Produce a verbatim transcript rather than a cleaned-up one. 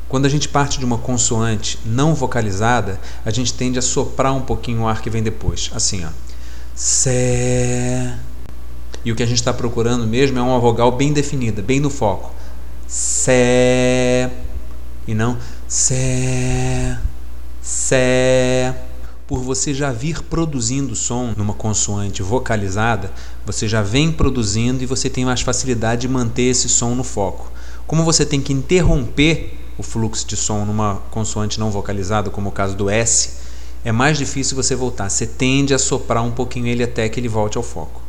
Quando a gente parte de uma consoante não vocalizada, a gente tende a soprar um pouquinho o ar que vem depois. Assim, ó. Sé. E o que a gente está procurando mesmo é uma vogal bem definida, bem no foco. Sé. E não Sé. Sé. Por você já vir produzindo som numa consoante vocalizada, você já vem produzindo e você tem mais facilidade de manter esse som no foco. Como você tem que interromper o fluxo de som numa consoante não vocalizada, como o caso do S, é mais difícil você voltar. Você tende a soprar um pouquinho ele até que ele volte ao foco.